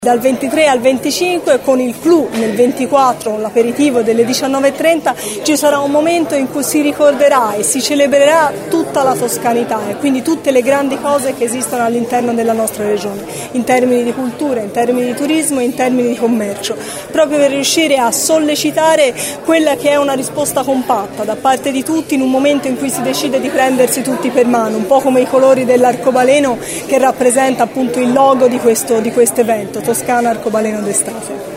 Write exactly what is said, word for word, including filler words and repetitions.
Dal ventitré al venticinque con il clou nel ventiquattro, l'aperitivo delle diciannove e trenta, ci sarà un momento in cui si ricorderà e si celebrerà tutta la toscanità e quindi tutte le grandi cose che esistono all'interno della nostra regione, in termini di cultura, in termini di turismo e in termini di commercio, proprio per riuscire a sollecitare quella che è una risposta compatta da parte di tutti in un momento in cui si decide di prendersi tutti per mano, un po' come i colori dell'arcobaleno che rappresenta appunto il logo di questo di questo evento, Toscana Arcobaleno d'estate.